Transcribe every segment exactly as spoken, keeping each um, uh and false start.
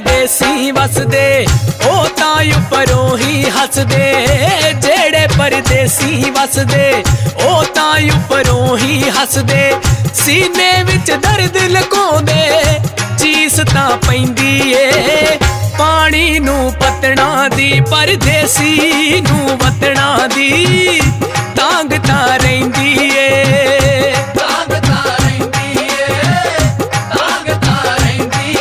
परदेसी वसदे ओ तां उपरों ही हसदे। जेड़े परदेसी वसदे ओ तां उपरों ही हसदे। सीने विच दर्द लुकाउंदे चीस तां पैंदी ए पानी नू पत्तणा दी। परदेसी नू वतणा दी तांग तां रहिंदी ए। तांग तां रहिंदी ए, तांग तां रहिंदी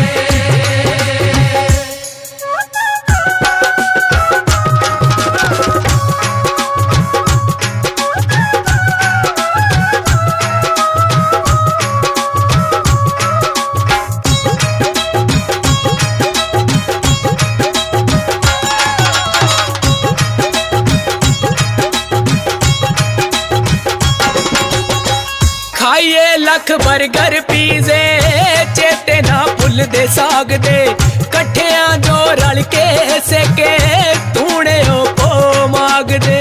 खाइए लख बर्गर पीजे चेते ना भुलदे साग दे। कट्ठियां जो रल के सेके तूने ओ पो मागदे।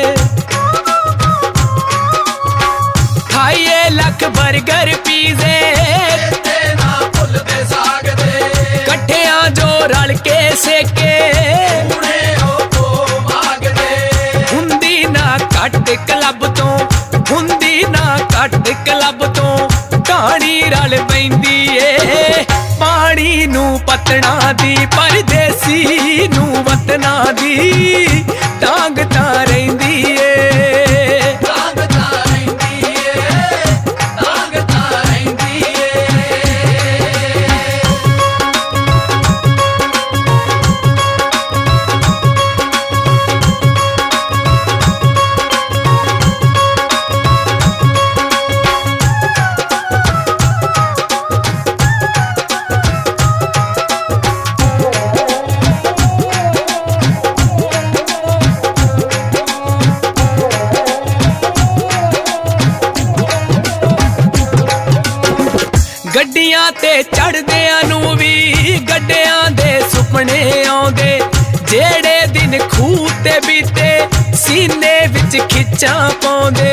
खाइए लख बर्गर पीजे चेते ना भुलदे साग दे। कट्ठियां जो रल के सेके तूने ओ पो मागदे। हुंदी ना घट क्लब तो हुंदी ना घट क्लब तो कहानी रल पैंदी ए पानी नू पत्तणा दी। परदेसी नू वतना दी तांग तां रहिंदी ए। तांग तां रहिंदी ए, तांग तां रहिंदी गड्डियां ते चढ़दियां नू भी गड्डियां दे सुपने आउंदे। जेड़े दिन खूह ते बीते सीने विच खिच्चां पाउंदे।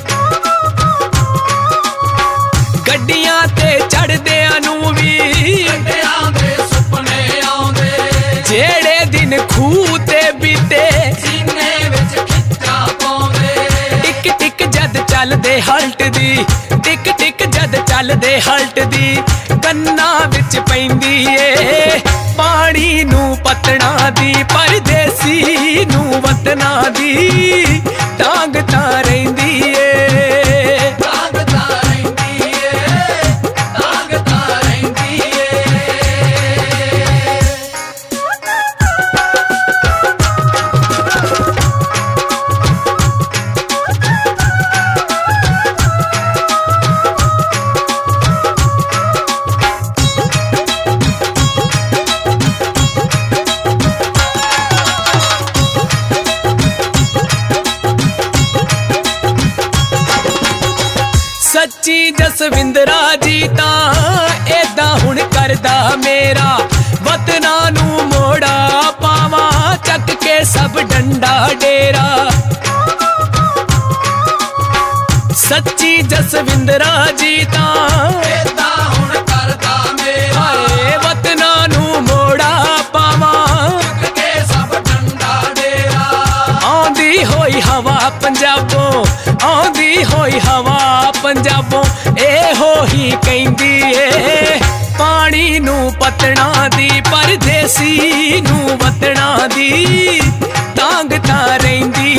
गड्डियां ते चढ़दियां नू भी गड्डियां दे सुपने आउंदे। जेड़े दिन खूह ते बीते सीने विच खिच्चां पाउंदे। टिक टिक जद चलदे हल्ट दी टिक टिक जद चलदे हल्ट दी कन्ना विच पैंदी ए पानी नू पत्तणा दी। परदेसी नू वतना दी तांग तां रहिंदी ए। तांग तां रहिंदी ए, तांग तां रहिंदी सच्ची जसविंदरा जी तां एदा हुण करदा मेरा। वतना नू मोड़ा पावा चक के सब डंडा डेरा। सच्ची जसविंदरा जी तां एदा हुण करदा मेरा। वतना नू मोड़ा पावा चक के सब डंडा डेरा। आंदी होई हवा पंजाबों आंदी होई हवा पंजाबों ए हो ही कहंदी ए पानी नू पत्तणा दी। परदेसी नू वतणा दी तांग तां रहिंदी